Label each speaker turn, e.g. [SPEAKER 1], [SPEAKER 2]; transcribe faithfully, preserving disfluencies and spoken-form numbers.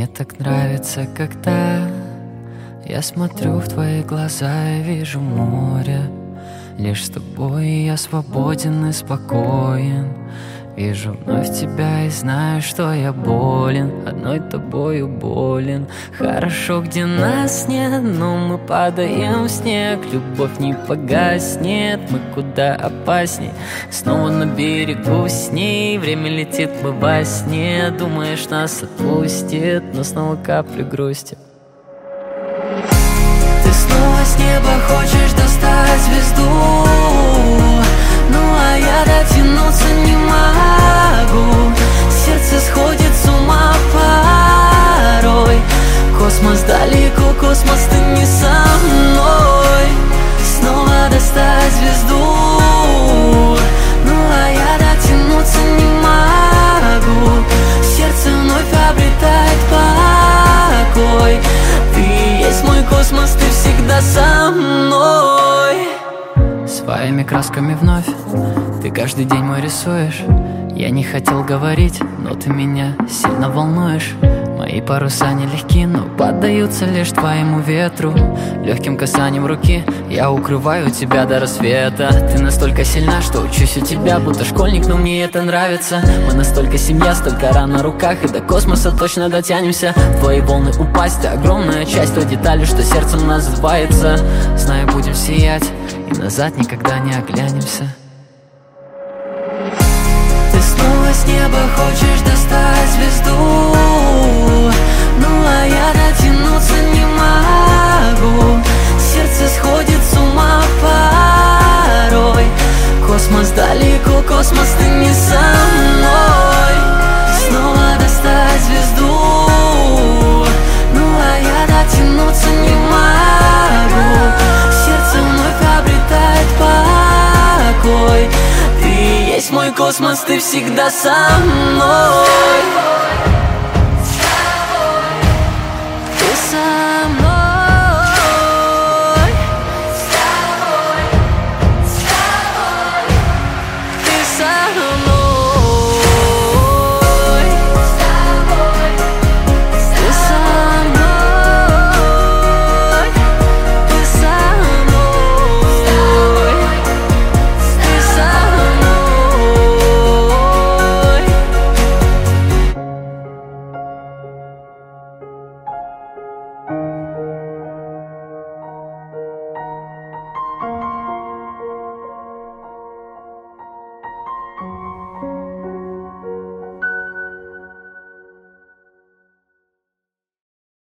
[SPEAKER 1] так нравится, когда я смотрю в твои глаза и вижу море. Лишь с тобой я свободен и спокоен. Вижу вновь тебя и знаю, что я болен. Одной тобою болен. Хорошо, где нас нет, но мы падаем в снег. Любовь не погаснет, мы куда опасней. Снова на берегу с ней. Время летит, мы во сне. Думаешь, нас отпустит, но снова капли грусти. Ты снова с неба хочешь достать звезду, ну а я дотянуться не могу. Сердце сходит с ума порой. Космос далеко, космос, ты не со мной. Снова достать звезду, ну а я дотянуться не могу. Сердце вновь обретает покой. Ты есть мой космос, ты всегда со мной. Своими красками вновь ты каждый день мой рисуешь. Я не хотел говорить, но ты меня сильно волнуешь. Мои паруса нелегки, но поддаются лишь твоему ветру. Легким касанием руки я укрываю тебя до рассвета. Ты настолько сильна, что учусь у тебя, будто школьник, но мне это нравится. Мы настолько семья, столько ран на руках, и до космоса точно дотянемся. В твои волны упасть, это огромная часть той детали, что сердцем называется. Знаю, будем сиять, и назад никогда не оглянемся. Ты снова с неба хочешь достать звезду, ну а я дотянуться не могу. Сердце сходит с ума порой. Космос далеко, космос, ты не со мной. Снова достать звезду, ну а я дотянуться не могу. Сердце вновь обретает покой. Ты есть мой космос, ты всегда со мной.